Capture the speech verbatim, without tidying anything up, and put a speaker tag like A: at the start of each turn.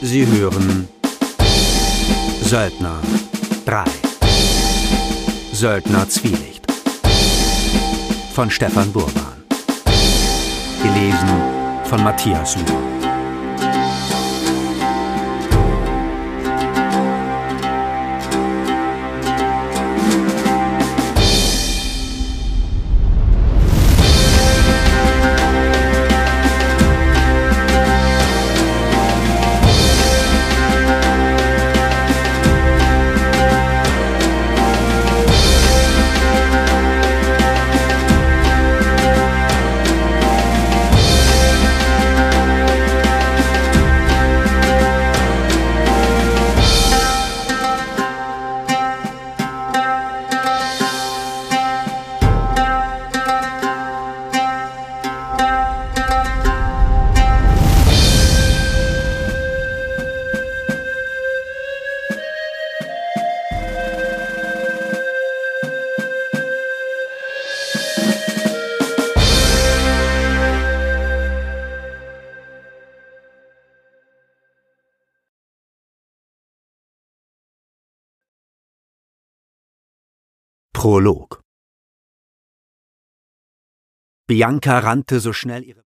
A: Sie hören Söldner drei. Söldner Zwielicht von Stefan Burban. Gelesen von Matthias Luhr. Prolog. Bianca rannte so schnell ihre